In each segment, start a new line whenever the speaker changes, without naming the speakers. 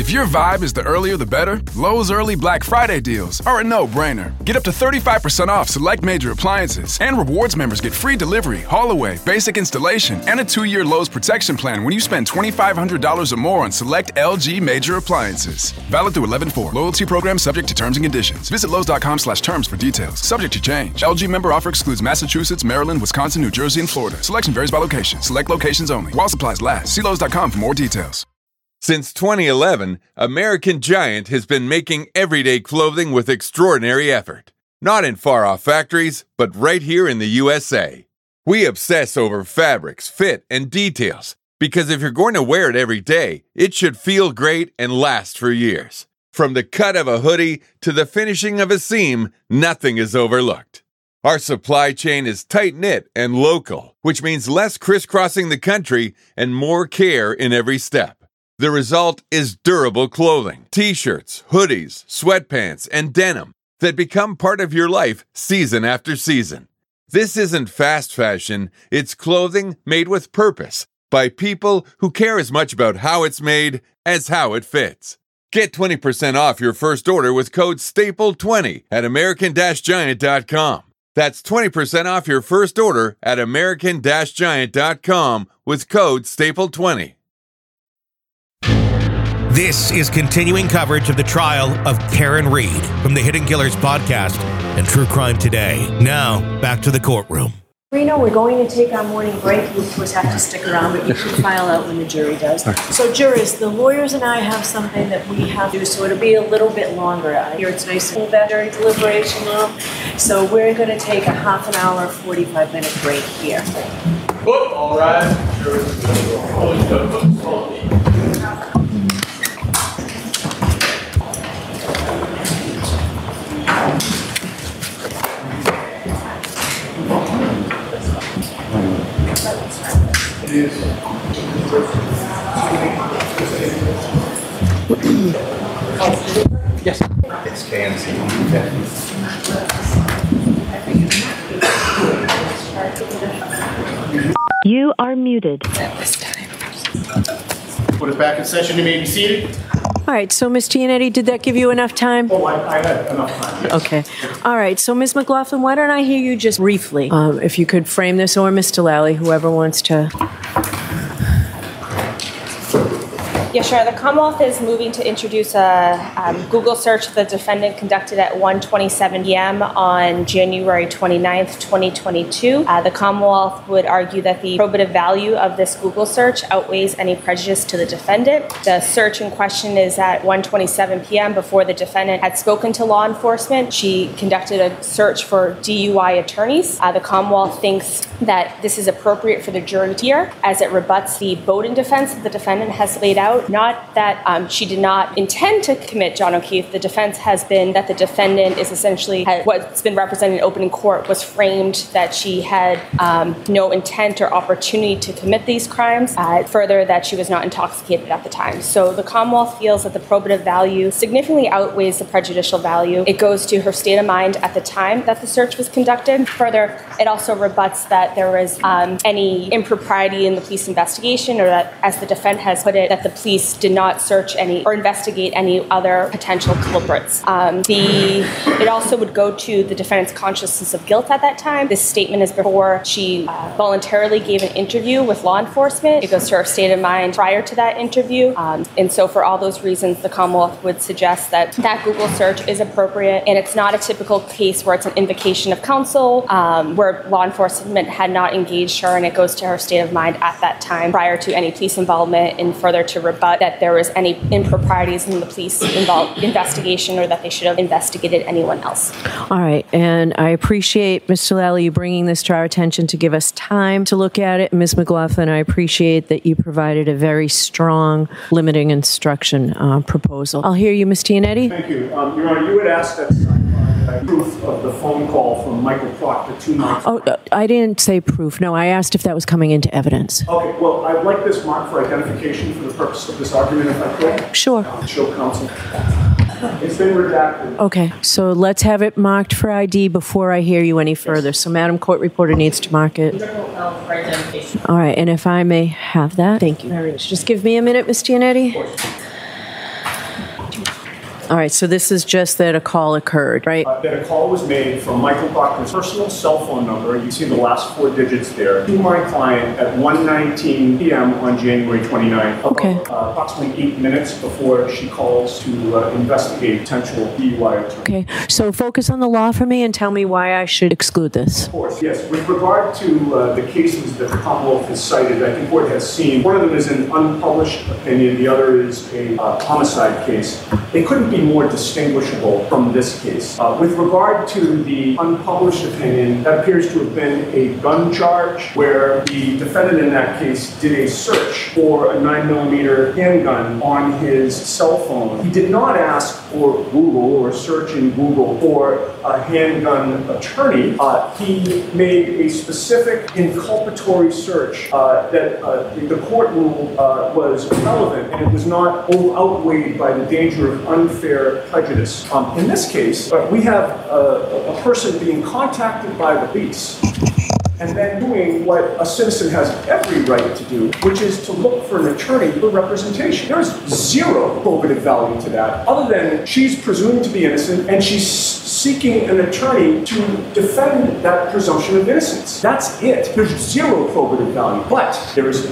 If your vibe is the earlier the better, Lowe's early Black Friday deals are a no-brainer. Get up to 35% off select major appliances, and rewards members get free delivery, haul-away, basic installation, and a 2-year Lowe's protection plan when you spend $2,500 or more on select LG major appliances. Valid through 11/4. Loyalty program subject to terms and conditions. Visit Lowes.com/terms for details. Subject to change. LG member offer excludes Massachusetts, Maryland, Wisconsin, New Jersey, and Florida. Selection varies by location. Select locations only. While supplies last. See Lowes.com for more details.
Since 2011, American Giant has been making everyday clothing with extraordinary effort. Not in far-off factories, but right here in the USA. We obsess over fabrics, fit, and details, because if you're going to wear it every day, it should feel great and last for years. From the cut of a hoodie to the finishing of a seam, nothing is overlooked. Our supply chain is tight-knit and local, which means less crisscrossing the country and more care in every step. The result is durable clothing, t-shirts, hoodies, sweatpants, and denim that become part of your life season after season. This isn't fast fashion, it's clothing made with purpose by people who care as much about how it's made as how it fits. Get 20% off your first order with code STAPLE20 at American-Giant.com. That's 20% off your first order at American-Giant.com with code STAPLE20.
This is continuing coverage of the trial of Karen Read from the Hidden Killers podcast and True Crime Today. Now, back to the courtroom.
Reno, we're going to take our morning break. You, of course, have to stick around, but you can file out when the jury does. So, jurors, the lawyers and I have something that we have to do, so it'll be a little bit longer. I hear it's nice and that jury deliberation room. So, we're going to take a half an hour, 45-minute break here.
Good, all right.
Yes. It's KMC.
You are muted.
Put it back in session. You may be seated.
All right, so Ms. Giannetti, did that give you enough time?
Oh, I had enough time. Yes.
Okay. All right, so Ms. McLaughlin, why don't I hear you just briefly, if you could frame this, or Mr. Lally, whoever wants to.
Yeah, sure. The Commonwealth is moving to introduce a Google search the defendant conducted at 1:27 p.m. on January 29th, 2022. The Commonwealth would argue that the probative value of this Google search outweighs any prejudice to the defendant. The search in question is at 1:27 p.m. before the defendant had spoken to law enforcement. She conducted a search for DUI attorneys. The Commonwealth thinks that this is appropriate for the jury to hear, as it rebuts the Bowden defense that the defendant has laid out. Not that she did not intend to commit John O'Keefe. The defense has been that the defendant is essentially, what's been represented in opening court was framed that she had no intent or opportunity to commit these crimes. Further, that she was not intoxicated at the time. So the Commonwealth feels that the probative value significantly outweighs the prejudicial value. It goes to her state of mind at the time that the search was conducted. Further, it also rebuts that there was any impropriety in the police investigation, or that, as the defendant has put it, that the police did not search any or investigate any other potential culprits. It also would go to the defendant's consciousness of guilt at that time. This statement is before she voluntarily gave an interview with law enforcement. It goes to her state of mind prior to that interview. And so for all those reasons, the Commonwealth would suggest that that Google search is appropriate, and it's not a typical case where it's an invocation of counsel, where law enforcement had not engaged her, and it goes to her state of mind at that time prior to any police involvement, and further to rebut that there was any improprieties in the police investigation, or that they should have investigated anyone else.
All right, and I appreciate, Mr. Lally, you bringing this to our attention to give us time to look at it. Ms. McLaughlin, I appreciate that you provided a very strong limiting instruction proposal. I'll hear you, Ms. Giannetti.
Thank you. Your Honor, you had asked that proof of the phone call from Michael Proctor 2 months ago.
Oh, I didn't say proof. No, I asked if that was coming into evidence.
Okay, well, I'd like this marked for identification for the purpose of this argument, if I could.
Sure.
Show counsel. It's been redacted.
Okay, so let's have it marked for ID before I hear you any further. So Madam Court Reporter needs to mark it. All right, and if I may have that. Thank you very much. Just give me a minute, Ms. Giannetti. All right, so this is just that a call occurred, right?
That a call was made from Michael Proctor's personal cell phone number. You see the last 4 digits there, to my client at 1:19 p.m. on January 29th.
Okay.
Approximately 8 minutes before she calls to investigate potential DUI attorney.
Okay, so focus on the law for me and tell me why I should exclude this.
Of course, yes. With regard to the cases that the Commonwealth has cited, I think the court has seen, one of them is an unpublished opinion, the other is a homicide case. They couldn't be more distinguishable from this case. With regard to the unpublished opinion, that appears to have been a gun charge where the defendant in that case did a search for a 9mm handgun on his cell phone. He did not ask for Google or search in Google for a handgun attorney. He made a specific inculpatory search that the court ruled was relevant, and it was not outweighed by the danger of unfair prejudice. In this case, we have a person being contacted by the police and then doing what a citizen has every right to do, which is to look for an attorney for representation. There's zero probative value to that, other than she's presumed to be innocent and she's seeking an attorney to defend that presumption of innocence. That's it. There's zero probative value. But there is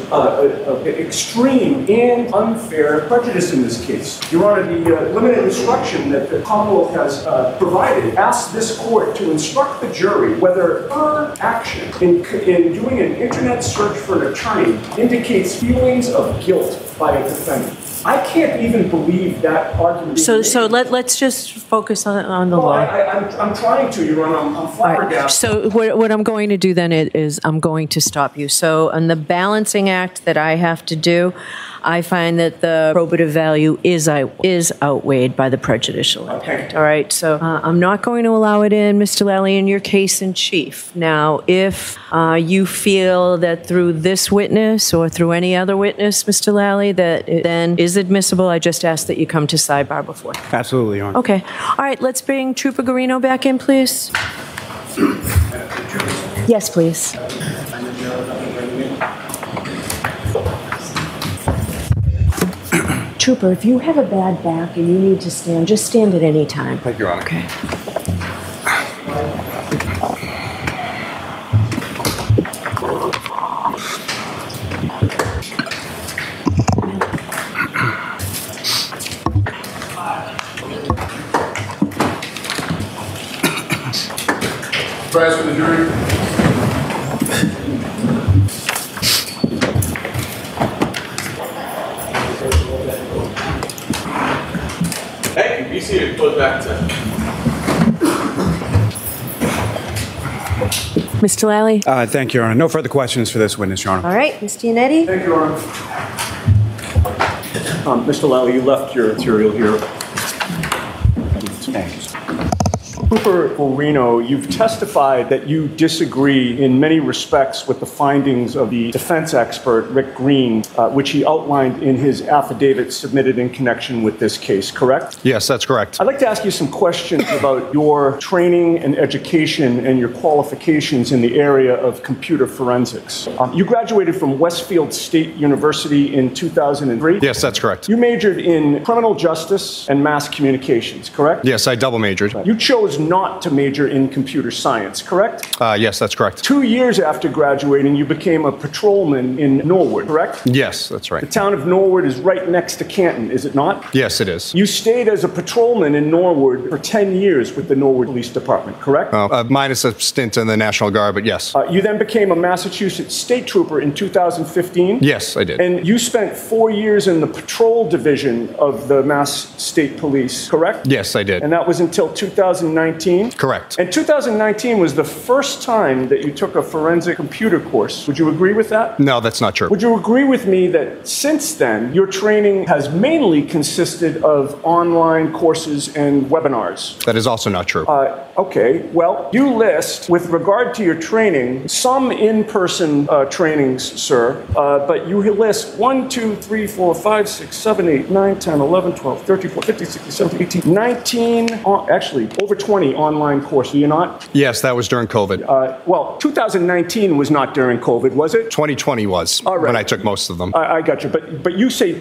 extreme and unfair prejudice in this case. Your Honor, the limited instruction that the Commonwealth has provided asks this court to instruct the jury whether her action in doing an internet search for an attorney indicates feelings of guilt by a defendant. I can't even believe that argument.
So let's just focus on the law.
I'm trying to, Your Honor. I'm flabbergasted.
Right. So what I'm going to do then is I'm going to stop you. So on the balancing act that I have to do, I find that the probative value is outweighed by the prejudicial impact. All right, so I'm not going to allow it in, Mr. Lally, in your case in chief. Now, if you feel that through this witness or through any other witness, Mr. Lally, that it then is admissible, I just ask that you come to sidebar before.
Absolutely, Your Honor.
Okay. All right, let's bring Trooper Garino back in, please. Yes, please. Trooper, if you have a bad back and you need to stand, just stand at any time.
Thank you, Your Honor.
Okay.
Rise for the jury.
Thank you. Be seated. Close back to.
Mr. Lally?
Thank you, Your Honor. No further questions for this witness, Your Honor.
All right, Ms. Giannetti?
Thank you, Your Honor. Mr. Lally, you left your material here. Thanks. Trooper Garino, you've testified that you disagree in many respects with the findings of the defense expert, Rick Green, which he outlined in his affidavit submitted in connection with this case, correct?
Yes, that's correct.
I'd like to ask you some questions about your training and education and your qualifications in the area of computer forensics. You graduated from Westfield State University in 2003?
Yes, that's correct.
You majored in criminal justice and mass communications, correct?
Yes, I double majored.
You chose not to major in computer science, correct?
Yes, that's correct.
2 years after graduating, you became a patrolman in Norwood, correct?
Yes, that's right.
The town of Norwood is right next to Canton, is it not?
Yes, it is.
You stayed as a patrolman in Norwood for 10 years with the Norwood Police Department, correct?
Minus a stint in the National Guard, but yes.
You then became a Massachusetts State Trooper in 2015?
Yes, I did.
And you spent 4 years in the patrol division of the Mass State Police, correct?
Yes, I did.
And that was until 2019?
Correct.
And 2019 was the first time that you took a forensic computer course. Would you agree with that?
No, that's not true.
Would you agree with me that since then, your training has mainly consisted of online courses and webinars?
That is also not true.
Okay. Well, you list, with regard to your training, some in-person trainings, sir, but you list 1, 2, 3, 4, 5, 6, 7, 8, 9, 10, 11, 12, 13, 14, 15, 16, 17, 18, 19, actually over 20 2020 online course, do you not?
Yes, that was during COVID.
Well, 2019 was not during COVID, was it?
2020 was when I took most of them.
I got you. But you say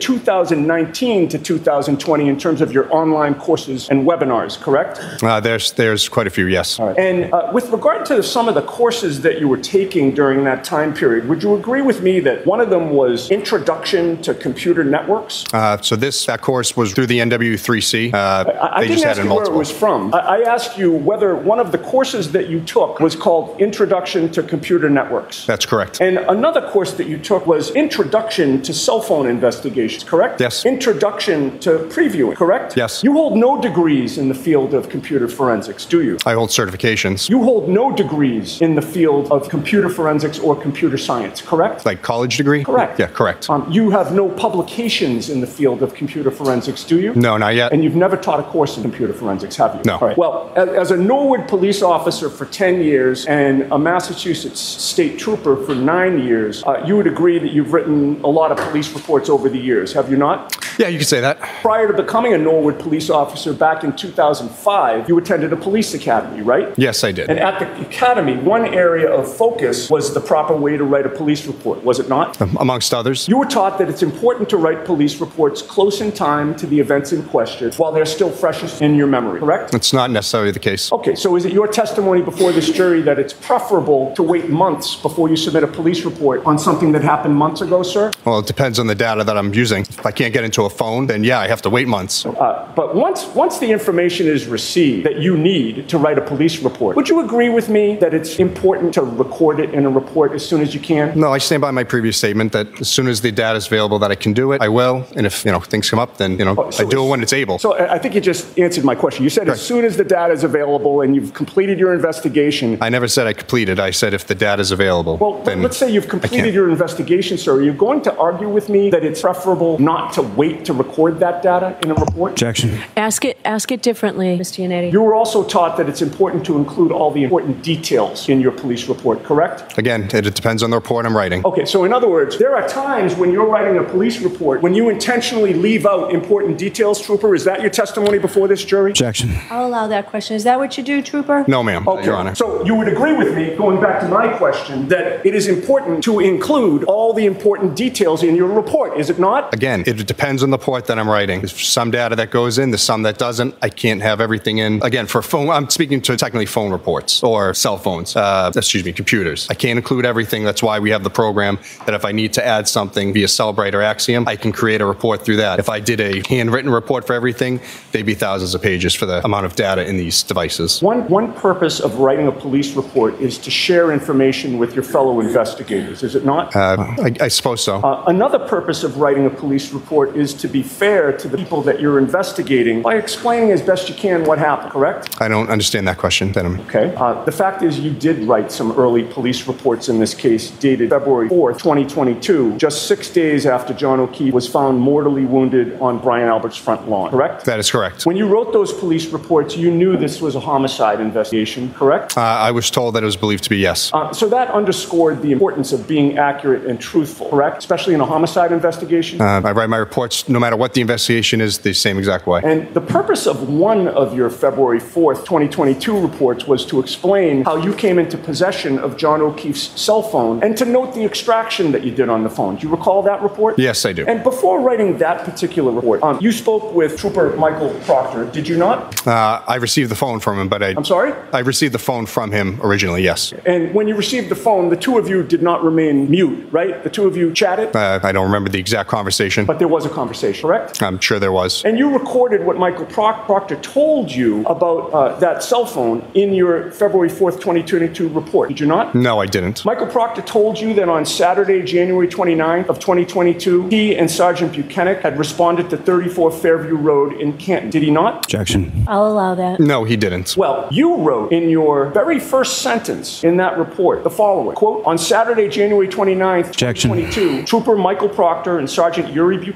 2019 to 2020 in terms of your online courses and webinars, correct?
There's quite a few, yes.
All right. And with regard to some of the courses that you were taking during that time period, would you agree with me that one of them was Introduction to Computer Networks?
So that course was through the NW3C.
I didn't ask you where it was from. I asked you whether one of the courses that you took was called Introduction to Computer Networks.
That's correct.
And another course that you took was Introduction to Cell Phone Investigations, correct?
Yes.
Introduction to Previewing, correct?
Yes.
You hold no degrees in the field of computer forensics, do you?
I hold certifications.
You hold no degrees in the field of computer forensics or computer science, correct?
Like college degree?
Correct.
Yeah, correct.
You have no publications in the field of computer forensics, do you?
No, not yet.
And you've never taught a course in computer forensics, have you?
No.
All right. Well, as a Norwood police officer for 10 years and a Massachusetts state trooper for 9 years, you would agree that you've written a lot of police reports over the years, have you not?
Yeah, you could say that.
Prior to becoming a Norwood police officer back in 2005, you attended a police academy, right?
Yes, I did.
And at the academy, one area of focus was the proper way to write a police report, was it not?
Amongst others.
You were taught that it's important to write police reports close in time to the events in question while they're still freshest in your memory, correct?
That's not necessarily the case.
Okay, so is it your testimony before this jury that it's preferable to wait months before you submit a police report on something that happened months ago, sir?
Well, it depends on the data that I'm using. If I can't get into a phone, then yeah, I have to wait months.
But once the information is received that you need to write a police report, would you agree with me that it's important to record it in a report as soon as you can?
No, I stand by my previous statement that as soon as the data is available that I can do it, I will. And if things come up, then I do it when it's able.
So I think you just answered my question. You said as soon as the data is available and you've completed your investigation.
I never said I completed. I said if the data is available.
Well, then let's say you've completed your investigation, sir. Are you going to argue with me that it's preferable not to wait to record that data in a report?
Objection.
Ask it differently, Mr. Yannetti.
You were also taught that it's important to include all the important details in your police report, correct?
Again, it depends on the report I'm writing.
Okay, so in other words, there are times when you're writing a police report when you intentionally leave out important details, Trooper. Is that your testimony before this jury?
Objection.
I'll allow that question. Is that what you do, Trooper?
No, ma'am,
Okay.
Your Honor.
So you would agree with me, going back to my question, that it is important to include all the important details in your report, is it not?
Again, it depends on the report that I'm writing. There's some data that goes in, there's some that doesn't. I can't have everything in. Again, for phone, I'm speaking to technically phone reports or cell phones, computers. I can't include everything. That's why we have the program that if I need to add something via Cellbrite or Axiom, I can create a report through that. If I did a handwritten report for everything, they'd be thousands of pages for the amount of data in these devices.
One purpose of writing a police report is to share information with your fellow investigators, is it not?
I suppose so.
Another purpose of writing a police report is to be fair to the people that you're investigating by explaining as best you can what happened, correct?
I don't understand that question, Denham.
Okay. The fact is you did write some early police reports in this case dated February 4th, 2022, just 6 days after John O'Keefe was found mortally wounded on Brian Albert's front lawn, correct?
That is correct.
When you wrote those police reports, you knew this was a homicide investigation, correct?
I was told that it was believed to be yes.
So that underscored the importance of being accurate and truthful, correct? Especially in a homicide investigation?
I write my reports, no matter what the investigation is, the same exact way.
And the purpose of one of your February 4th, 2022 reports was to explain how you came into possession of John O'Keefe's cell phone and to note the extraction that you did on the phone. Do you recall that report?
Yes, I do.
And before writing that particular report, you spoke with Trooper Michael Proctor, did you not?
I received the phone from him, but
I'm sorry?
I received the phone from him originally, yes.
And when you received the phone, the two of you did not remain mute, right? The two of you chatted?
I don't remember the exact conversation.
But there was a conversation, correct?
I'm sure there was.
And you recorded what Michael Proctor told you about that cell phone in your February 4th, 2022 report, did you not?
No, I didn't.
Michael Proctor told you that on Saturday, January 29th of 2022, he and Sergeant Buchanan had responded to 34 Fairview Road in Canton, did he not?
Objection.
I'll allow that.
No, he didn't.
Well, you wrote in your very first sentence in that report the following, quote, on Saturday, January 29th, 2022, Trooper Michael Proctor and Sergeant Yuri Buchanan of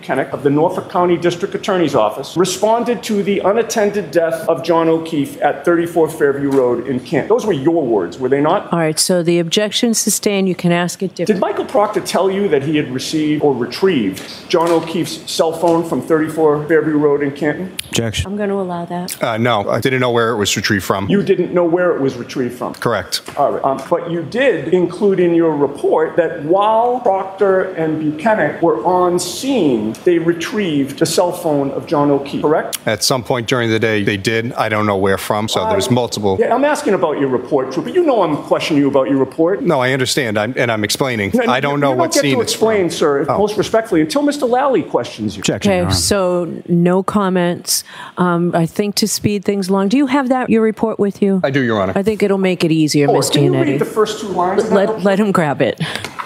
of the Norfolk County District Attorney's Office responded to the unattended death of John O'Keefe at 34 Fairview Road in Kent. Those were your words, were they not?
All right, so the objection sustained. You can ask it differently.
Did Michael Proctor tell you that he had received or retrieved John O'Keefe's cell phone from 34 Fairview Road in Canton?
Objection.
I'm going to allow that.
No, I didn't know where it was retrieved from.
You didn't know where it was retrieved from?
Correct.
All right. But you did include in your report that while Proctor and Buchanan were on scene, they retrieved the cell phone of John O'Keefe, correct?
At some point during the day, they did. I don't know where from, so there's multiple.
Yeah, I'm asking about your report, Trooper. You know I'm questioning you about your report.
No, I understand, I'm explaining.
No,
I don't know what scene it's from.
You don't get to explain, sir, most respectfully, until Mr. Lally questions you.
Objection, Your
Okay,
Honor.
so no comments. I think to speed things along, do you have your report with you?
I do, Your Honor.
I think it'll make it easier,
Or
Ms.
can you read
Giannetti.
the first two lines?
Let him grab it.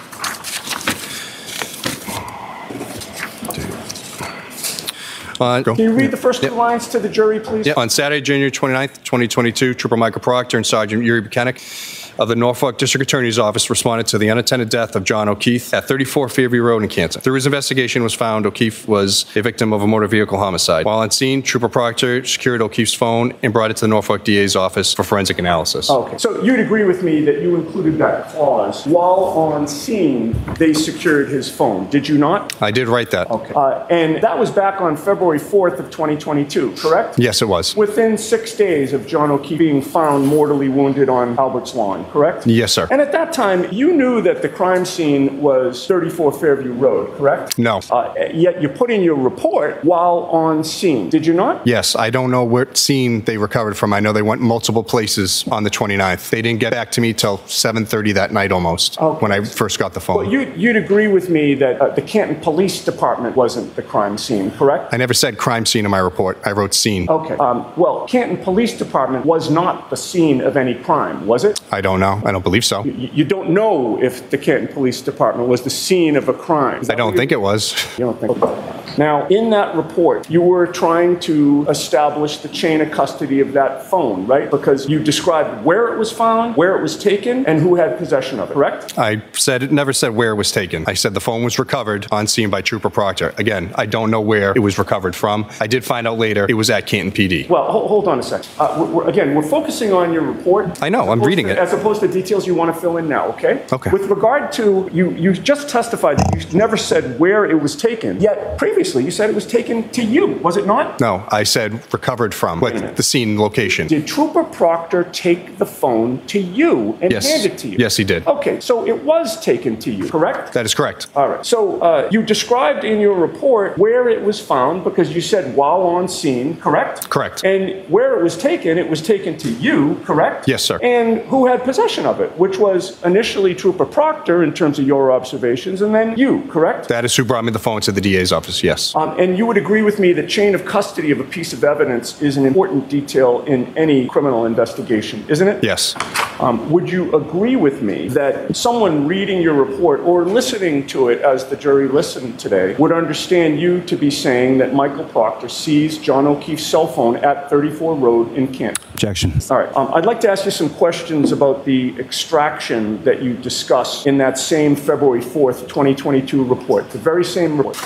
Can you read the first two lines to the jury, please?
Yeah. On Saturday, January 29th, 2022, Trooper Michael Proctor and Sergeant Yuri Buchanan of the Norfolk District Attorney's Office responded to the unattended death of John O'Keefe at 34 Fairview Road in Canton. Through his investigation was found O'Keefe was a victim of a motor vehicle homicide. While on scene, Trooper Proctor secured O'Keefe's phone and brought it to the Norfolk DA's office for forensic analysis.
Okay, so you'd agree with me that you included that clause. While on scene, they secured his phone, did you not?
I did write that.
Okay. And that was back on February 4th of 2022, correct?
Yes, it was.
Within 6 days of John O'Keefe being found mortally wounded on Albert's Lawn, correct?
Yes, sir.
And at that time, you knew that the crime scene was 34 Fairview Road, correct?
No.
Yet you put in your report while on scene, did you not?
Yes, I don't know what scene they recovered from. I know they went multiple places on the 29th. They didn't get back to me till 7:30 that night almost, when I first got the phone.
Well, you'd agree with me that the Canton Police Department wasn't the crime scene, correct?
I never said crime scene in my report. I wrote scene.
Okay. Well, Canton Police Department was not the scene of any crime, was it?
I don't know. I don't believe so.
You don't know if the Canton Police Department was the scene of a crime.
I don't think it was.
You don't think so? Now, in that report, you were trying to establish the chain of custody of that phone, right? Because you described where it was found, where it was taken, and who had possession of it, correct?
I never said where it was taken. I said the phone was recovered on scene by Trooper Proctor. Again, I don't know where it was recovered from. I did find out later it was at Canton PD.
Well, hold on a second. We're focusing on your report.
I know, I'm reading it.
As opposed to details you want to fill in now, okay?
Okay.
With regard to, you just testified that you never said where it was taken, yet previously you said it was taken to you, was it not?
No, I said recovered from, the scene location.
Did Trooper Proctor take the phone to you and hand it to you?
Yes, he did.
Okay, so it was taken to you, correct?
That is correct.
All right. So you described in your report where it was found because you said while on scene, correct?
Correct.
And where it was taken to you, correct?
Yes, sir.
And who had possession of it, which was initially Trooper Proctor in terms of your observations, and then you, correct?
That is who brought me the phone to the DA's office, yes.
And you would agree with me that chain of custody of a piece of evidence is an important detail in any criminal investigation, isn't it?
Yes.
Would you agree with me that someone reading your report or listening to it as the jury listened today would understand you to be saying that Michael Proctor seized John O'Keefe's cell phone at 34 Road in Canton?
Objection.
All right. I'd like to ask you some questions about the extraction that you discussed in that same February 4th, 2022 report, the very same report.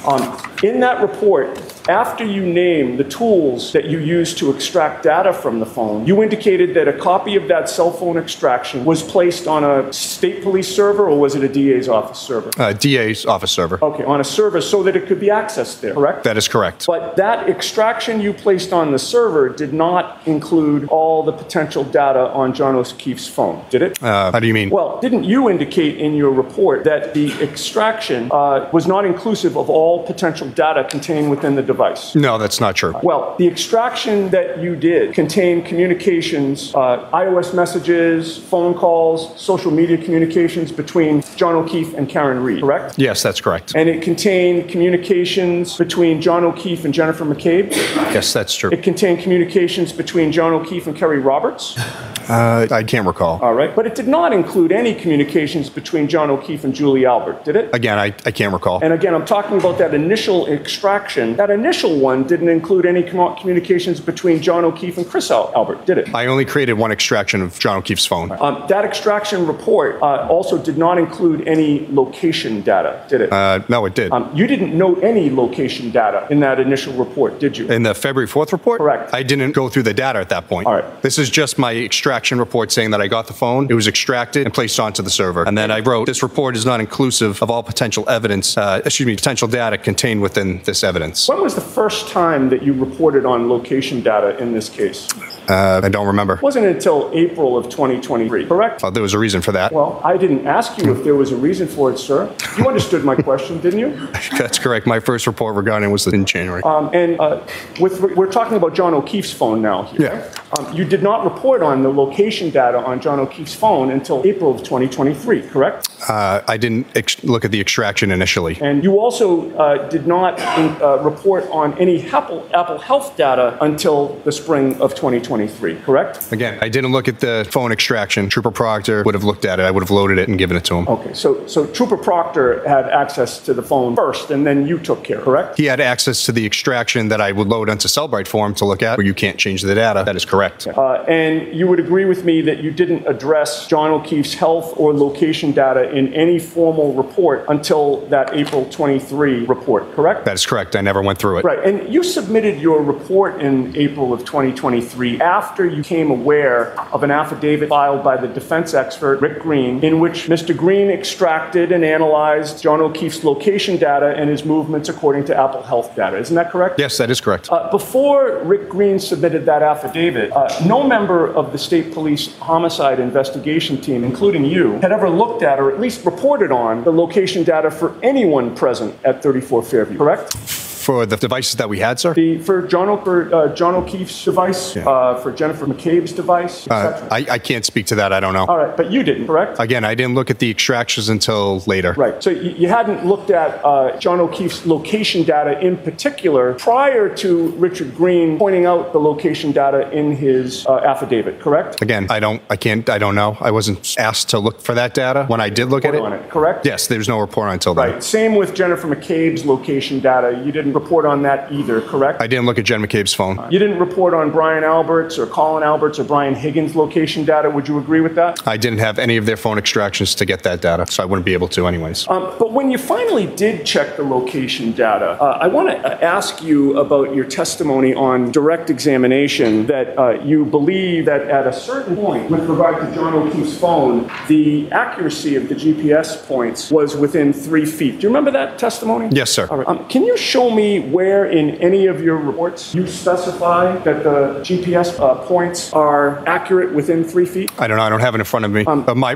In that report, after you named the tools that you used to extract data from the phone, you indicated that a copy of that cell phone extraction was placed on a state police server, or was it a DA's office server?
DA's office server.
Okay, on a server so that it could be accessed there, correct?
That is correct.
But that extraction you placed on the server did not include all the potential data on John O'Keefe's phone, did it?
How do you mean?
Well, didn't you indicate in your report that the extraction was not inclusive of all potential data contained within the device?
No, that's not true.
Well, the extraction that you did contained communications, iOS messages, phone calls, social media communications between John O'Keefe and Karen Reed, correct?
Yes, that's correct.
And it contained communications between John O'Keefe and Jennifer McCabe?
Yes, that's true.
It contained communications between John O'Keefe and Kerry Roberts?
I can't recall.
All right. But it did not include any communications between John O'Keefe and Julie Albert, did it?
Again, I can't recall.
And again, I'm talking about that initial extraction. That initial one didn't include any communications between John O'Keefe and Chris Albert, did it?
I only created one extraction of John O'Keefe's phone.
That extraction report also did not include any location data, did it?
No, it did.
You didn't note any location data in that initial report, did you?
In the February 4th report?
Correct.
I didn't go through the data at that point.
All right.
This is just my extraction report saying that I got the phone, it was extracted and placed onto the server. And then I wrote, this report is not inclusive of all potential evidence, potential data contained within this evidence.
When was the first time that you reported on location data in this case?
I don't remember.
It wasn't until April of 2023, correct?
There was a reason for that.
Well, I didn't ask you if there was a reason for it, sir. You understood my question, didn't you?
That's correct. My first report regarding was in January.
We're talking about John O'Keefe's phone now here.
Yeah.
You did not report on the location data on John O'Keefe's phone until April of 2023, correct?
I didn't look at the extraction initially.
And you also did not report on any Apple Health data until the spring of 2023, correct?
Again, I didn't look at the phone extraction. Trooper Proctor would have looked at it. I would have loaded it and given it to him.
Okay, so Trooper Proctor had access to the phone first, and then you took care, correct?
He had access to the extraction that I would load onto Cellbrite for him to look at, where you can't change the data. That is correct.
And you would agree with me that you didn't address John O'Keefe's health or location data in any formal report until that April 23 report, correct?
That is correct. I never went through it.
Right, and you submitted your report in April of 2023 after you became aware of an affidavit filed by the defense expert, Rick Green, in which Mr. Green extracted and analyzed John O'Keefe's location data and his movements according to Apple Health data. Isn't that correct?
Yes, that is correct.
Before Rick Green submitted that affidavit, no member of the state police homicide investigation team, including you, had ever looked at or at least reported on the location data for anyone present at 34 Fairview, correct?
For the devices that we had, sir?
For John O'Keefe's device, for Jennifer McCabe's device, etc.
I can't speak to that. I don't know.
All right, but you didn't, correct?
Again, I didn't look at the extractions until later.
Right. So you hadn't looked at John O'Keefe's location data in particular prior to Richard Green pointing out the location data in his affidavit, correct?
Again, I don't know. I wasn't asked to look for that data. When I did look at it,
correct?
Yes, there's no report until then.
Right. Same with Jennifer McCabe's location data. You didn't report on that either, correct?
I didn't look at Jen McCabe's phone.
You didn't report on Brian Alberts or Colin Alberts or Brian Higgins' location data. Would you agree with that?
I didn't have any of their phone extractions to get that data, so I wouldn't be able to anyways.
But when you finally did check the location data, I want to ask you about your testimony on direct examination that you believe that at a certain point with regard to John O'Keefe's phone, the accuracy of the GPS points was within 3 feet. Do you remember that testimony?
Yes, sir.
All right. Can you show me where in any of your reports you specify that the GPS points are accurate within 3 feet?
I don't know. I don't have it in front of me.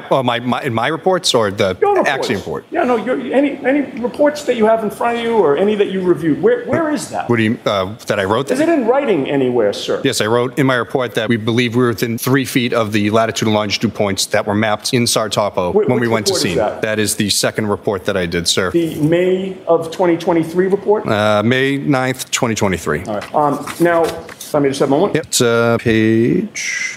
In my reports or the Axiom report?
Yeah, no. Any reports that you have in front of you or any that you reviewed? Where is that?
What do you that I wrote?
Is it in writing anywhere, sir?
Yes, I wrote in my report that we believe we were within 3 feet of the latitude and longitude points that were mapped in Sartopo when we went to scene. That is the second report that I did, sir.
The May of 2023 report?
May 9th, 2023.
All right. Now, let me just have a moment.
Yep, it's page...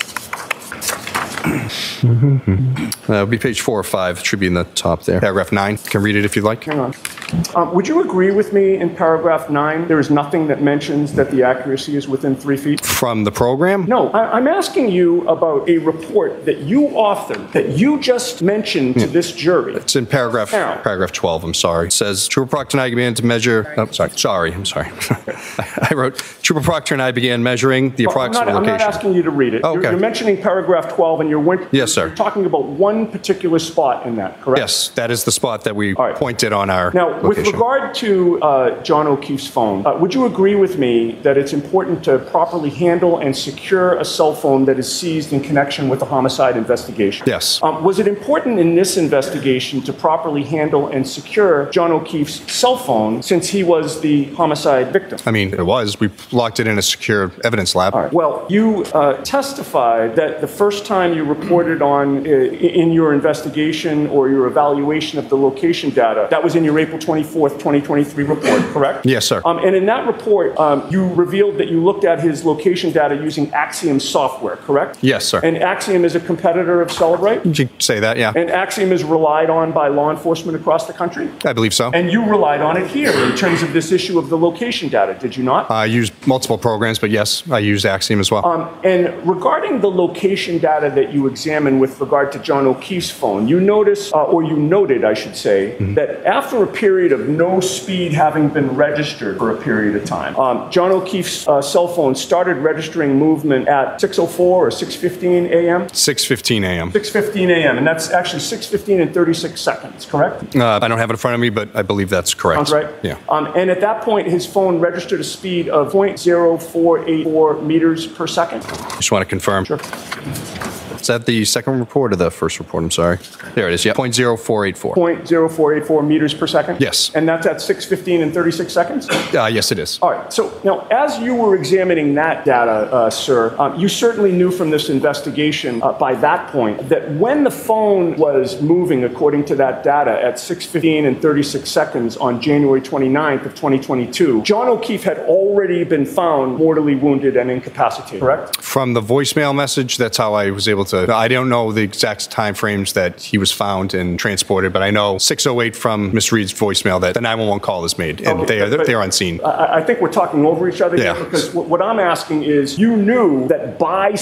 It'll be page 4 or 5. It should be in the top there. Paragraph 9. You can read it if you'd like.
Hang on. Would you agree with me in paragraph 9? There is nothing that mentions that the accuracy is within 3 feet?
From the program?
No. I'm asking you about a report that you authored, that you just mentioned to this jury.
It's in paragraph 12, I'm sorry. It says, Trooper Proctor and I began to measure... I'm sorry. I wrote, Trooper Proctor and I began measuring the approximate location.
I'm not asking you to read it.
Oh, okay.
You're mentioning paragraph 12, and
yes, sir.
You're talking about one particular spot in that, correct?
Yes, that is the spot that we pointed on our
Now, with regard to John O'Keefe's phone, would you agree with me that it's important to properly handle and secure a cell phone that is seized in connection with a homicide investigation?
Yes.
Was it important in this investigation to properly handle and secure John O'Keefe's cell phone since he was the homicide victim?
I mean, it was. We locked it in a secure evidence lab.
All right. Well, you testified that the first time you reported on in your investigation or your evaluation of the location data, that was in your April 24th, 2023 report, correct?
Yes, sir.
And in that report, you revealed that you looked at his location data using Axiom software, correct?
Yes, sir.
And Axiom is a competitor of Celebrate?
You could say that, yeah.
And Axiom is relied on by law enforcement across the country?
I believe so.
And you relied on it here in terms of this issue of the location data, did you not?
I used multiple programs, but yes, I used Axiom as well.
And regarding the location data that you examined with regard to John O'Keefe's phone, you noticed, or you noted, I should say, that after a period of no speed having been registered for a period of time, John O'Keefe's cell phone started registering movement at 6:04 or 6:15 a.m.?
6:15 a.m.
6:15 a.m., and that's actually 6:15 and 36 seconds, correct?
I don't have it in front of me, but I believe that's correct.
Sounds right?
Yeah.
And at that point, his phone registered a speed of 0.0484 meters per second?
Just want to confirm.
Sure.
Is that the second report or the first report? I'm sorry. There it is, yeah. 0.0484.
0.0484 meters per second?
Yes.
And that's at 6:15 and 36 seconds?
Yes, it is.
All right. So now, as you were examining that data, sir, you certainly knew from this investigation by that point that when the phone was moving according to that data at 6:15 and 36 seconds on January 29th of 2022, John O'Keefe had already been found mortally wounded and incapacitated, correct?
From the voicemail message, that's how I was able to. I don't know the exact time frames that he was found and transported, but I know 6:08 from Ms. Reed's voicemail that the 911 call is made, and
Okay,
they're on scene.
I think we're talking over each other
Yeah.
here, because what I'm asking is, you knew that by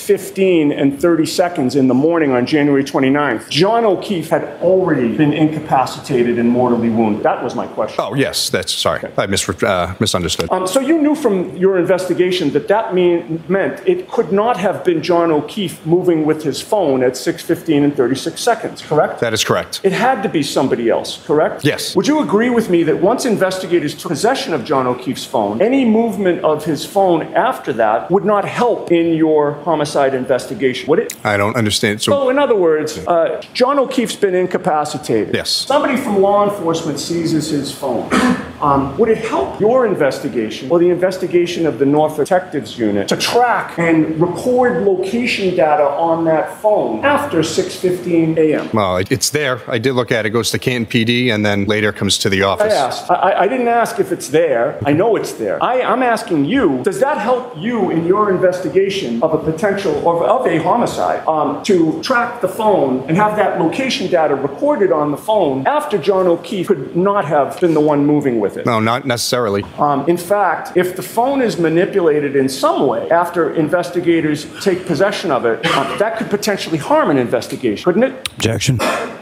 6:15 and 30 seconds in the morning on January 29th, John O'Keefe had already been incapacitated and mortally wounded. That was my question.
Oh, yes, sorry. I misunderstood.
So you knew from your investigation that meant it could not have been John O'Keefe moving with his phone at 6:15 and 36 seconds, correct?
That is correct.
It had to be somebody else, correct?
Yes.
Would you agree with me that once investigators took possession of John O'Keefe's phone, any movement of his phone after that would not help in your homicide investigation, would it?
I don't understand.
So in other words, John O'Keefe's been incapacitated.
Yes.
Somebody from law enforcement seizes his phone. Would it help your investigation or the investigation of the Norfolk Detectives Unit to track and record location data on that phone after 6:15 a.m.?
Well, it's there. I did look at it. It goes to Canton PD and then later comes to the office.
I didn't ask if it's there. I know it's there. I'm asking you, does that help you in your investigation of a potential of a homicide to track the phone and have that location data recorded on the phone after John O'Keefe could not have been the one moving with it?
No, not necessarily.
In fact, if the phone is manipulated in some way after investigators take possession of it, that could potentially harm an investigation, couldn't it?
Objection.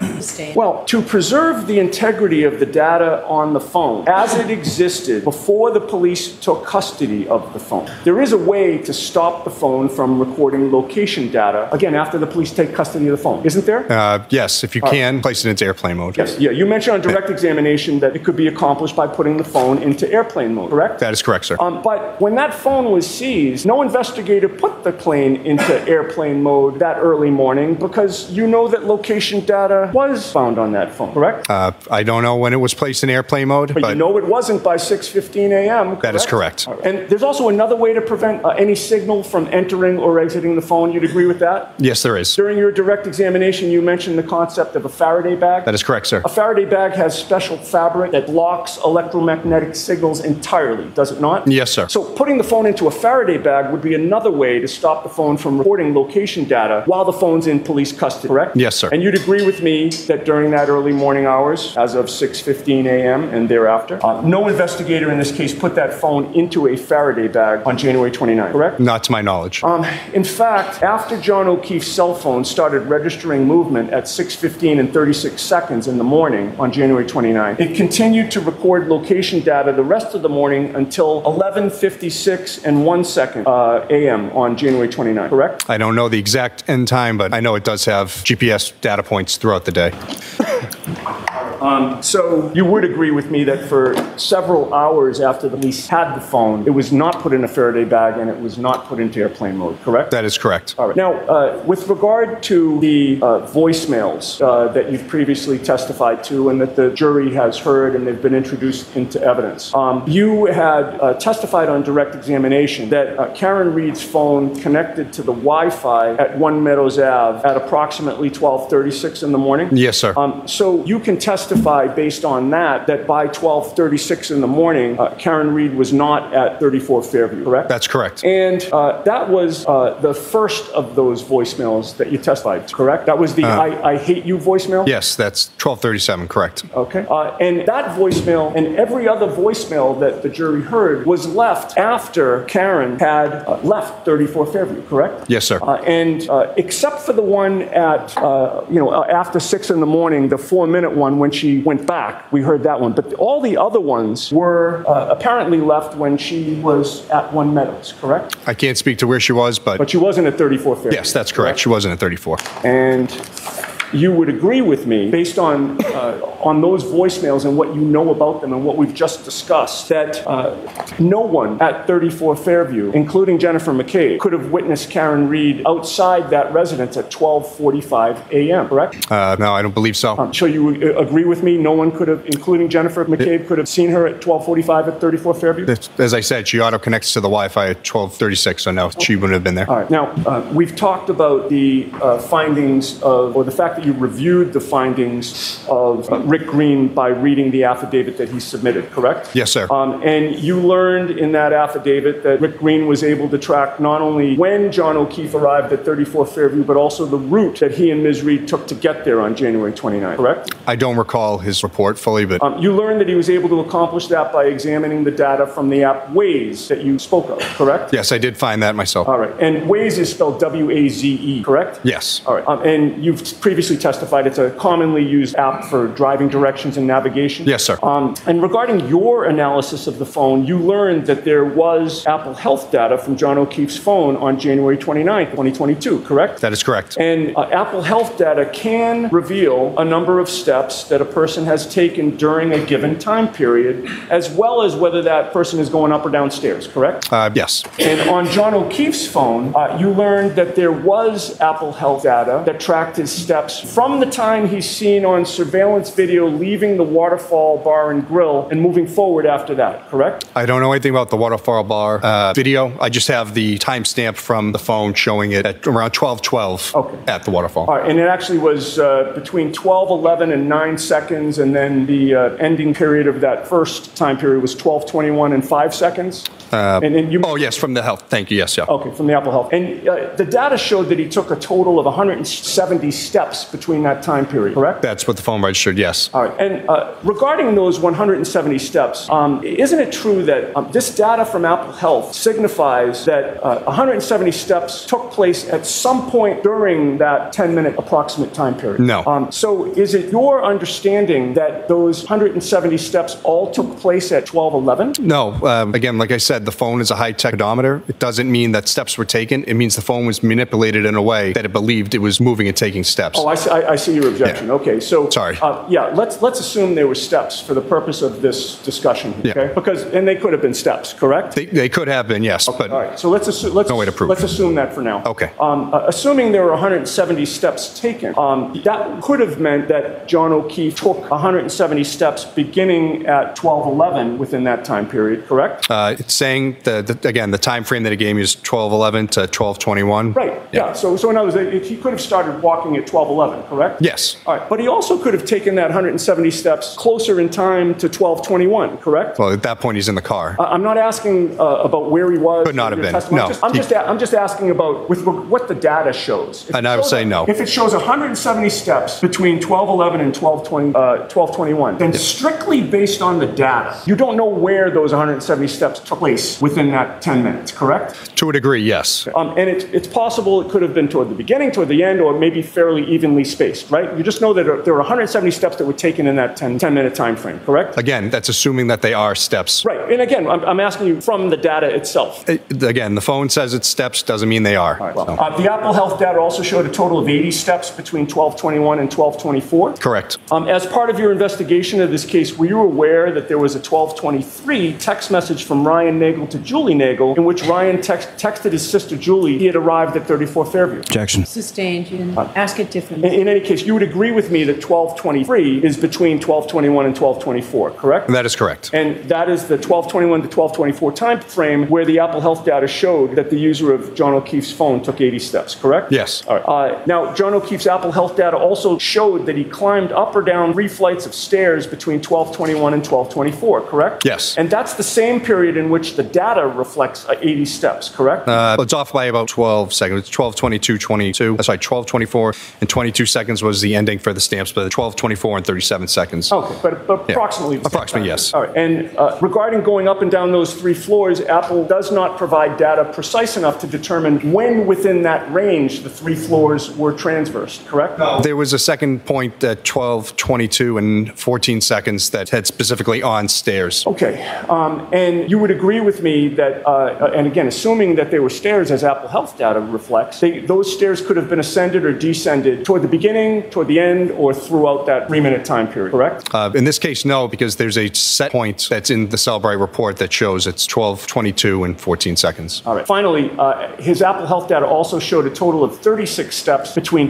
Well, to preserve the integrity of the data on the phone as it existed before the police took custody of the phone, there is a way to stop the phone from recording location data, again, after the police take custody of the phone, isn't there?
Yes, if you can, place it into airplane mode.
Yes, yeah. You mentioned on direct examination that it could be accomplished by putting the phone into airplane mode, correct?
That is correct, sir.
But when that phone was seized, no investigator put the plane into airplane mode that early morning because you know that location data was found on that phone, correct?
I don't know when it was placed in airplane mode,
but you know it wasn't by 6:15 a.m., correct?
That is correct.
Right. And there's also another way to prevent any signal from entering or exiting the phone. You'd agree with that?
Yes, there is.
During your direct examination, you mentioned the concept of a Faraday bag.
That is correct, sir.
A Faraday bag has special fabric that blocks electromagnetic signals entirely, does it not?
Yes, sir.
So putting the phone into a Faraday bag would be another way to stop the phone from recording location data while the phone's in police custody, correct?
Yes, sir.
And you'd agree with me that during that early morning hours, as of 6:15 a.m. and thereafter, no investigator in this case put that phone into a Faraday bag on January 29th, correct?
Not to my knowledge.
In fact, after John O'Keefe's cell phone started registering movement at 6:15 and 36 seconds in the morning on January 29th, it continued to record location data the rest of the morning until 11:56 and 1 second a.m. on January 29th, correct?
I don't know the exact end time, but I know it does have GPS data points throughout the day.
So you would agree with me that for several hours after the police had the phone, it was not put in a Faraday bag and it was not put into airplane mode, correct?
That is correct.
All right. Now, with regard to the voicemails that you've previously testified to and that the jury has heard and they've been introduced into evidence, you had testified on direct examination that Karen Reed's phone connected to the Wi-Fi at 1 Meadows Ave at approximately 12:36 in the morning?
Yes, sir.
So you can testify testify based on that by 12:36 in the morning, Karen Reed was not at 34 Fairview, correct?
That's correct.
And that was the first of those voicemails that you testified to, correct? That was the I hate you voicemail?
Yes, that's 12:37, correct.
Okay. And that voicemail and every other voicemail that the jury heard was left after Karen had left 34 Fairview, correct?
Yes, sir.
And except for the one at, after 6 in the morning, the 4-minute one when she went back, we heard that one. But all the other ones were apparently left when she was at One Meadows, correct?
I can't speak to where she was,
But she wasn't at 34 Fairview.
Yes, that's correct. She wasn't at 34.
And you would agree with me, based on those voicemails and what you know about them and what we've just discussed, that no one at 34 Fairview, including Jennifer McCabe, could have witnessed Karen Reed outside that residence at 12:45 a.m., correct?
No, I don't believe so.
So you agree with me? No one could have, including Jennifer McCabe, could have seen her at 12:45 at 34 Fairview?
As I said, she auto-connects to the Wi-Fi at 12:36, so no, she wouldn't have been there.
All right. Now, we've talked about the findings of, or the fact that you reviewed the findings of Rick Green by reading the affidavit that he submitted, correct?
Yes, sir.
And you learned in that affidavit that Rick Green was able to track not only when John O'Keefe arrived at 34 Fairview, but also the route that he and Ms. Reed took to get there on January 29th, correct?
I don't recall his report fully, but...
You learned that he was able to accomplish that by examining the data from the app Waze that you spoke of, correct?
Yes, I did find that myself.
All right. And Waze is spelled W-A-Z-E, correct?
Yes.
All right. And you've previously testified it's a commonly used app for driving directions and navigation?
Yes, sir.
And regarding your analysis of the phone, you learned that there was Apple Health data from John O'Keefe's phone on January 29th, 2022, correct?
That is correct.
And Apple Health data can reveal a number of steps that a person has taken during a given time period, as well as whether that person is going up or downstairs, correct?
Yes.
And on John O'Keefe's phone, you learned that there was Apple Health data that tracked his steps from the time he's seen on surveillance video leaving the Waterfall Bar and Grill and moving forward after that, correct?
I don't know anything about the Waterfall Bar video. I just have the timestamp from the phone showing it at around 12:12 at the Waterfall.
All right, and it actually was between 12:11 and 9 seconds, and then the ending period of that first time period was 12:21 and 5 seconds.
Oh, yes, from the health. Thank you. Yes, yeah.
Okay, from the Apple Health. And the data showed that he took a total of 170 steps between that time period, correct?
That's what the phone registered, yes.
All right. And regarding those 170 steps, isn't it true that this data from Apple Health signifies that 170 steps took place at some point during that 10-minute approximate time period?
No.
So is it your understanding that those 170 steps all took place at 12:11?
No. Again, like I said, the phone is a high-tech odometer. It doesn't mean that steps were taken. It means the phone was manipulated in a way that it believed it was moving and taking steps.
Oh, I see your objection.
Yeah.
Okay, so
sorry.
Let's assume there were steps for the purpose of this discussion. Okay, and they could have been steps, correct?
They could have been, yes.
Okay.
But
all right. So let's no way to prove. Let's assume that for now.
Okay.
Assuming there were 170 steps taken, that could have meant that John O'Keefe took 170 steps beginning at 12:11 within that time period, correct?
It's saying again the time frame that it gave me is 12:11 to 12:21.
Right. Yeah. So in other words, he could have started walking at 12:11, correct?
Yes.
All right. But he also could have taken that 170 steps closer in time to 12:21, correct?
Well, at that point, he's in the car.
I'm not asking about where he was.
Could not have been.
No. I'm just asking about what the data shows.
And I would say no.
If it shows 170 steps between 12:11 and 12:21, then strictly based on the data, you don't know where those 170 steps took place within that 10 minutes, correct?
To a degree, yes.
And it's possible it could have been toward the beginning, toward the end, or maybe fairly evenly spaced, right? You just know that there were 170 steps that were taken in that 10-minute time frame, correct?
Again, that's assuming that they are steps.
Right. And again, I'm asking you from the data itself.
Again, the phone says it's steps, doesn't mean they are.
Right. The Apple Health data also showed a total of 80 steps between 12:21 and 12:24.
Correct.
As part of your investigation of this case, were you aware that there was a 12:23 text message from Ryan Nagel to Julie Nagel in which Ryan texted his sister Julie he had arrived at 34 Fairview?
Objection.
Sustained. You didn't ask it differently.
In any case, you would agree with me that 1223 is between 1221 and 1224, correct?
That is correct.
And that is the 1221 to 1224 time frame where the Apple Health data showed that the user of John O'Keefe's phone took 80 steps, correct?
Yes.
All right. Now, John O'Keefe's Apple Health data also showed that he climbed up or down 3 flights of stairs between 1221 and 1224, correct?
Yes.
And that's the same period in which the data reflects 80 steps, correct?
It's off by about 12 seconds. 12:22, 22. Sorry, 12:24 and 22 seconds was the ending for the stamps, but 12:24 and 37 seconds.
Okay, but approximately.
Yeah. Approximately, yes.
All right. And regarding going up and down those 3 floors, Apple does not provide data precise enough to determine when within that range the 3 floors were transversed, correct?
No. There was a second point at 12:22 and 14 seconds that had specifically on stairs.
Okay. And you would agree with me that, and again, assuming that they were stairs as Apple Health data reflects, those stairs could have been ascended or descended toward the beginning, toward the end, or throughout that 3-minute time period, correct?
In this case, no, because there's a set point that's in the Cellbrite report that shows it's 12:22 and 14 seconds.
All right. Finally, his Apple Health data also showed a total of 36 steps between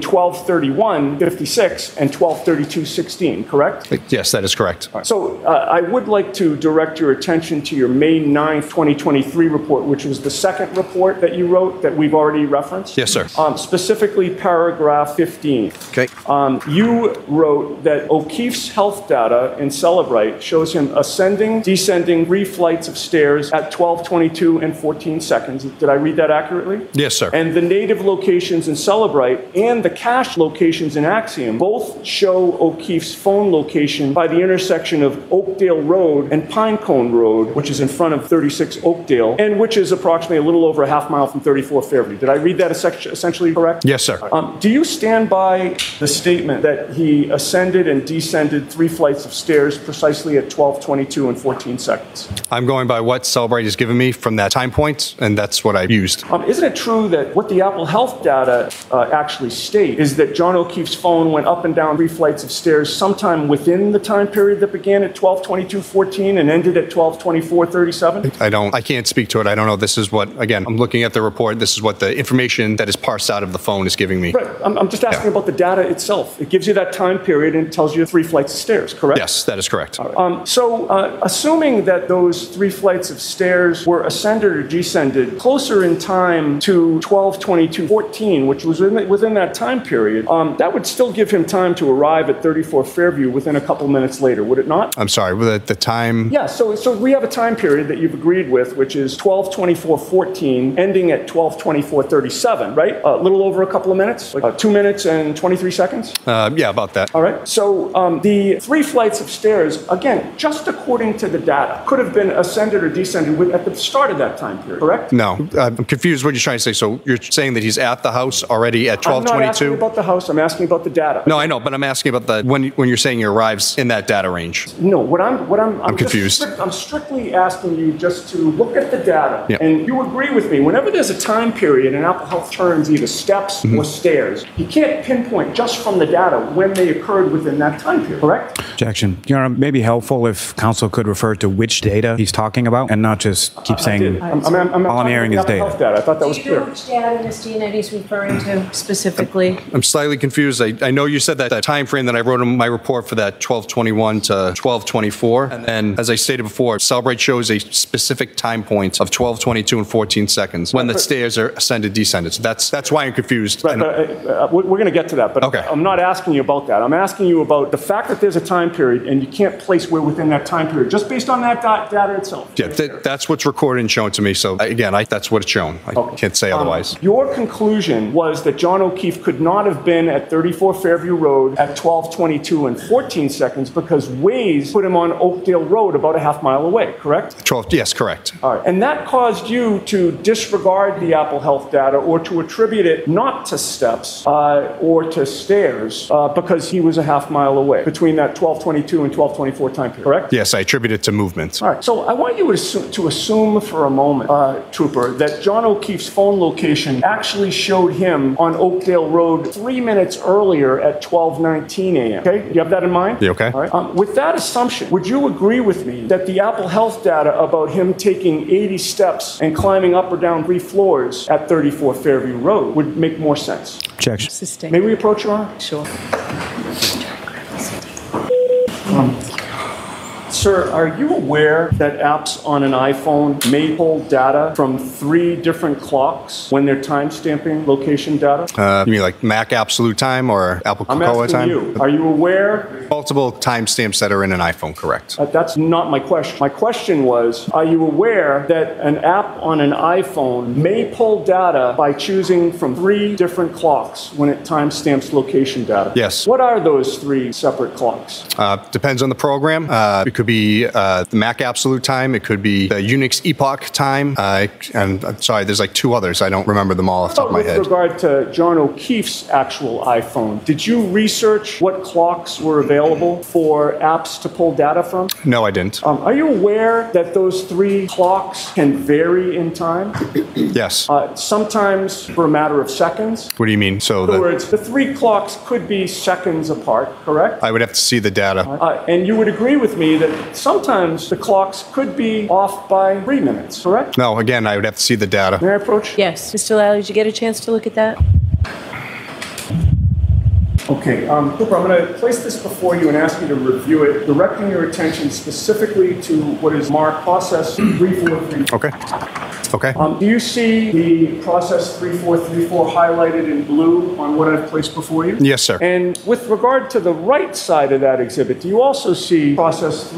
12:31:56 and 12:32:16, correct?
Yes, that is correct.
Right. So I would like to direct your attention to your May 9th, 2023 report, which was the second report that you wrote that we've already referenced.
Yes, sir.
Specifically paragraph 15.
Okay.
You wrote that O'Keefe's health data in Cellbrite shows him ascending, descending 3 flights of stairs at 12:22 and 14 seconds. Did I read that accurately?
Yes, sir.
And the native locations in Cellbrite and the cache locations in Axiom both show O'Keefe's phone location by the intersection of Oakdale Road and Pinecone Road, which is in front of 36 Oakdale, and which is approximately a little over a half mile from 34 Fairview. Did I read that essentially correct?
Yes, sir.
Do you stand by the statement that he ascended and descended 3 flights of stairs precisely at 12:22 and 14 seconds?
I'm going by what Cellbrite has given me from that time point, and that's what I used.
Isn't it true that what the Apple Health data actually state is that John O'Keefe's phone went up and down 3 flights of stairs sometime within the time period that began at 12:22:14 and ended at 12:24:37?
I can't speak to it. I don't know. This is what, again, I'm looking at the report. This is what the information that is parsed out of the phone is giving me.
Right. I'm just asking about the data itself. It gives you that time period and tells you 3 flights of stairs, correct?
Yes, that is correct.
So assuming that those 3 flights of stairs were ascended or descended closer in time to 12:22:14, which was within that time period, that would still give him time to arrive at 34 Fairview within a couple minutes later, would it not?
I'm sorry, the time?
Yeah, so we have a time period that you've agreed with, which is 12:24:14, ending at 12:24:37, right? A little over a couple of minutes, like 2 minutes and 23 seconds?
Yeah, about that.
All right. So the 3 flights of stairs, again, just according to the data, could have been ascended or descended at the start of that time period, correct?
No. I'm confused what you're trying to say. So you're saying that he's at the house already at 12:22?
I'm not asking about the house. I'm asking about the data.
No, I know, but I'm asking about when you're saying he arrives in that data range.
No, I'm
confused.
I'm strictly asking you just to look at the data,
yeah.
And you agree with me. Whenever there's a time period in Apple Health terms, either steps or stairs, you can't pinpoint just from the data when they occurred within that time period, correct?
Objection. Your Honor, maybe helpful if counsel could refer to which data he's talking about and not just keep saying all I'm hearing is data.
I thought that was clear.
Do you know which data Ms. Dina he's referring to specifically?
I'm slightly confused. I know you said that time frame that I wrote in my report for that 12:21 to 12:24, and then, as I stated before, Cellbrite shows a specific time point of 12:22 and 14 seconds when the stairs are ascended, descended. So that's why I'm confused.
Right, we're going to get to that, but
okay.
I'm not asking you about that. I'm asking you about the fact that there's a time period and you can't place where within that time period, just based on that data itself.
Yeah, that's what's recorded and shown to me. So again, that's what it's shown. I can't say otherwise.
Your conclusion was that John O'Keefe could not have been at 34 Fairview Road at 12:22 and 14 seconds because Waze put him on Oakdale Road about a half mile away, correct?
12, yes, correct.
All right. And that caused you to disregard the Apple Health data or to attribute it not to steps or to stairs because he was a half mile away between that 12:22 and 12:24 time period, correct?
Yes, I attribute it to movement.
All right. So I want you to assume for a moment, Trooper, that John O'Keefe's phone location actually showed him on Oakdale Road 3 minutes earlier at 12:19 a.m. Okay? You have that in mind?
Yeah, okay.
All right. With that assumption, would you agree with me that the Apple Health data about him taking 80 steps and climbing up or down 3 floors at 34 Fairview Road would make more sense?
Objection.
Sustained. May we approach, Your Honor?
Sure.
Sir, are you aware that apps on an iPhone may pull data from 3 different clocks when they're time-stamping location data?
You mean like Mac Absolute Time or Apple Cocoa Time?
I'm asking you. Are you aware?
Multiple timestamps that are in an iPhone, correct?
That's not my question. My question was, are you aware that an app on an iPhone may pull data by choosing from 3 different clocks when it timestamps location data?
Yes.
What are those 3 separate clocks?
Depends on the program. It could be the Mac Absolute Time. It could be the Unix Epoch Time. And I'm sorry, there's like 2 others. I don't remember them all off the top of my head.
With regard to John O'Keefe's actual iPhone, did you research what clocks were available for apps to pull data from?
No, I didn't.
Are you aware that those 3 clocks can vary in time?
Yes.
Sometimes for a matter of seconds.
What do you mean? So
in other words, the 3 clocks could be seconds apart, correct?
I would have to see the data.
And you would agree with me that sometimes the clocks could be off by 3 minutes, correct?
No, again, I would have to see the data.
May I approach?
Yes. Mr. Lally, did you get a chance to look at that?
Okay, Cooper, I'm going to place this before you and ask you to review it, directing your attention specifically to what is marked process 3434.
Okay. Okay.
Do you see the process 3434 highlighted in blue on what I've placed before you?
Yes, sir.
And with regard to the right side of that exhibit, do you also see process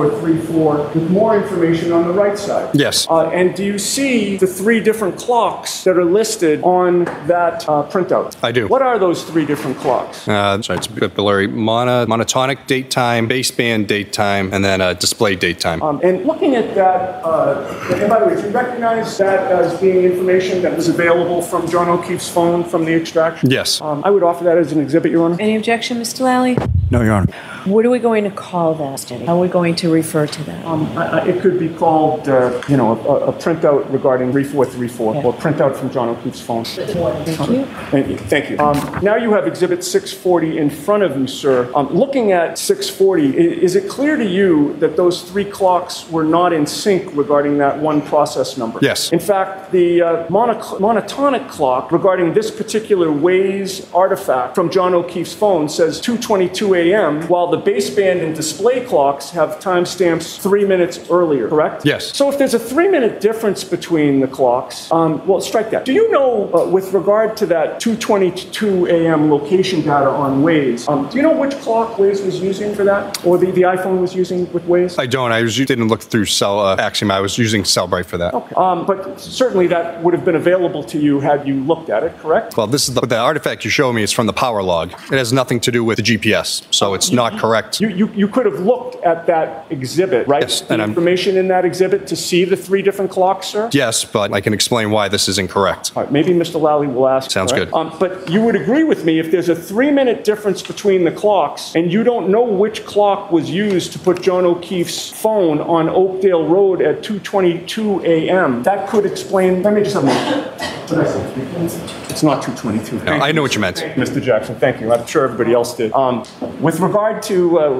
3434 with more information on the right side?
Yes.
And do you see the 3 different clocks that are listed on that printout?
I do.
What are those 3 different clocks?
Sorry, it's a bit blurry. Monotonic date time, baseband date time, and then display date time.
And looking at that, and by the way, do you recognize that as being information that was available from John O'Keefe's phone from the extraction?
Yes.
I would offer that as an exhibit, Your Honor.
Any objection, Mr. Lally?
No, Your Honor.
What are we going to call that study? How are we going to refer to that?
It could be called, a printout regarding 3434, or printout from John O'Keefe's phone.
Thank you.
Thank you. Now you have Exhibit 640 in front of you, sir. Looking at 640, is it clear to you that those 3 clocks were not in sync regarding that one process number?
Yes.
In fact, the monotonic clock regarding this particular Waze artifact from John O'Keefe's phone says 2:22 a.m., while the baseband and display clocks have timestamps 3 minutes earlier, correct?
Yes.
So if there's a 3-minute difference between the clocks, well, strike that. Do you know, with regard to that 2:22 a.m. location data on Waze, do you know which clock Waze was using for that? Or the iPhone was using with Waze?
I don't. Didn't look through Axiom. I was using Cellbrite for that.
Okay. But certainly that would have been available to you had you looked at it, correct?
Well, this is the artifact you show me is from the power log. It has nothing to do with the GPS, so it's not correct.
You could have looked at that exhibit, right?
Yes.
The information in that exhibit to see the 3 different clocks, sir?
Yes, but I can explain why this is incorrect.
All right, maybe Mr. Lally will ask.
Sounds
right?
good.
But you would agree with me if there's a 3-minute difference between the clocks and you don't know which clock was used to put John O'Keefe's phone on Oakdale Road at 2:22 a.m., that could explain. Let me just have a moment. What did I say? It's not 2:22.
No, I know what you meant.
Mr. Jackson, thank you. I'm sure everybody else did. With regard to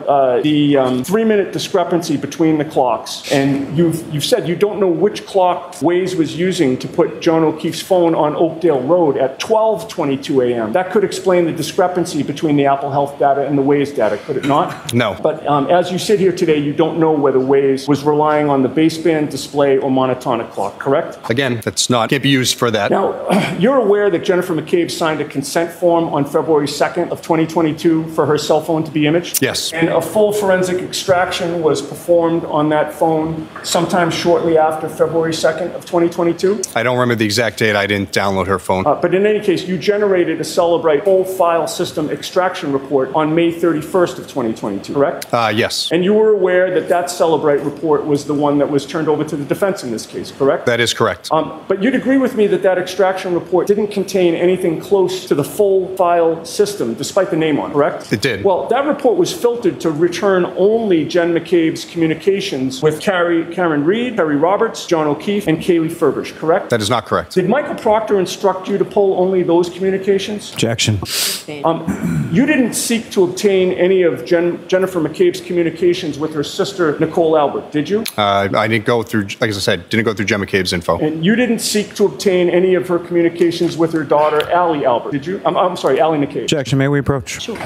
the 3-minute discrepancy between the clocks, and you've said you don't know which clock Waze was using to put John O'Keefe's phone on Oakdale Road at 12:22 a.m. That could explain the discrepancy between the Apple Health data and the Waze data, could it not?
No.
But as you sit here today, you don't know whether Waze was relying on the baseband, display, or monotonic clock, correct?
Again, can't be used for that.
Now, you're aware that Jennifer McCabe signed a consent form on February 2nd of 2022 for her cell phone to be imaged?
Yes.
And a full forensic extraction was performed on that phone sometime shortly after February 2nd of 2022?
I don't remember the exact date. I didn't download her phone.
But in any case, you generated a Cellebrite full file system extraction report on May 31st of 2022, correct?
Yes.
And you were aware that that Cellebrite report was the one that was turned over to the defense in this case, correct?
That is correct.
But you'd agree with me that that extraction report didn't contain anything close to the full file system, despite the name on it, correct?
It did.
Well, Well, that report was filtered to return only Jen McCabe's communications with Karen Reed, Terry Roberts, John O'Keefe, and Kaylee Furbish, correct?
That is not correct.
Did Michael Proctor instruct you to pull only those communications?
Objection.
You didn't seek to obtain any of Jennifer McCabe's communications with her sister, Nicole Albert, did you?
I didn't go through, like I said, didn't go through Jen McCabe's info.
And you didn't seek to obtain any of her communications with her daughter, Allie Albert, did you? I'm sorry, Allie McCabe.
Objection. May we approach?
Sure.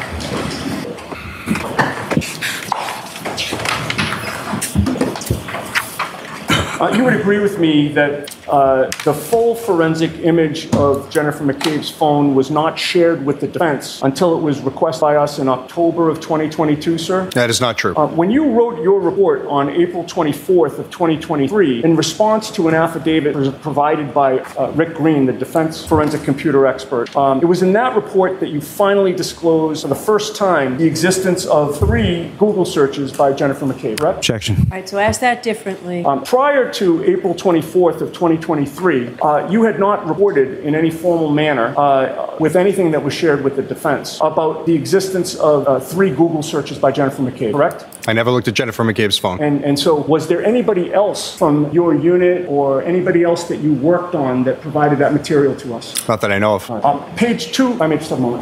You would agree with me that the full forensic image of Jennifer McCabe's phone was not shared with the defense until it was requested by us in October of 2022, sir?
That is not true.
When you wrote your report on April 24th of 2023, in response to an affidavit provided by Rick Green, the defense forensic computer expert, it was in that report that you finally disclosed for the first time the existence of 3 Google searches by Jennifer McCabe, correct?
Objection.
All right, so ask that differently.
Prior to April 24th of 2023, you had not reported in any formal manner with anything that was shared with the defense about the existence of 3 Google searches by Jennifer McCabe, correct?
I never looked at Jennifer McCabe's phone.
And so was there anybody else from your unit or anybody else that you worked on that provided that material to us?
Not that I know of.
Page 2, I mean, just a moment.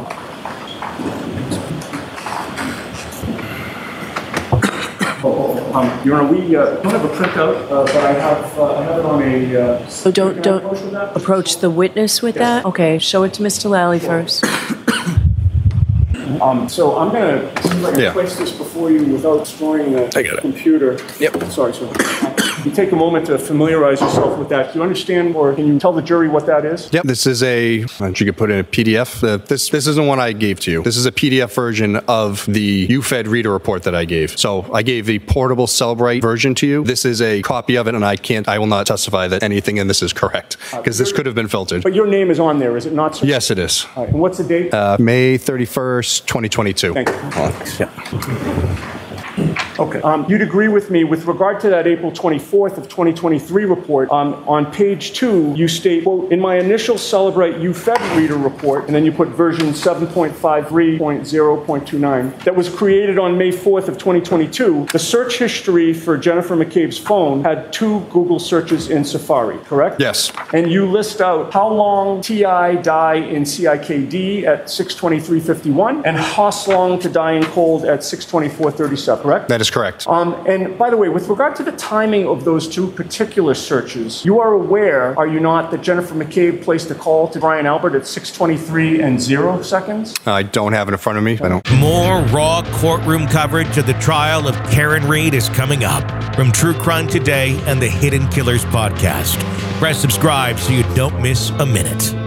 Your Honor, we don't have a printout, but I have it on a...
So don't approach the witness with that? Okay, show it to Mr. Lally first.
So I'm going to see if I can place this before you without destroying the computer.
Yep.
Sorry, sir. You take a moment to familiarize yourself with that. Do you understand, or can you tell the jury what that is?
Yep. This is you could put in a PDF. This isn't one I gave to you. This is a PDF version of the UFED reader report that I gave. So I gave the portable Cellbrite version to you. This is a copy of it, and I will not testify that anything in this is correct, because this could have been filtered.
But your name is on there, is it not, sir?
Yes, it is.
All right. And what's the date?
May 31st, 2022.
Thank you. Okay. You'd agree with me with regard to that April 24th of 2023 report. On page 2, you state, quote, in my initial Cellbrite UFED reader report, and then you put version 7.53.0.29, that was created on May 4th of 2022, the search history for Jennifer McCabe's phone had 2 Google searches in Safari, correct?
Yes.
And you list out how long TI die in CIKD at 6:23:51 and Hoslong to die in cold at 6:24:37, correct?
That is correct.
And by the way, with regard to the timing of those 2 particular searches, you are aware, are you not, that Jennifer McCabe placed a call to Brian Albert at 6:23:0
I don't have it in front of me. I don't.
More raw courtroom coverage of the trial of Karen Reed is coming up from True Crime Today and the Hidden Killers podcast. Press subscribe so you don't miss a minute.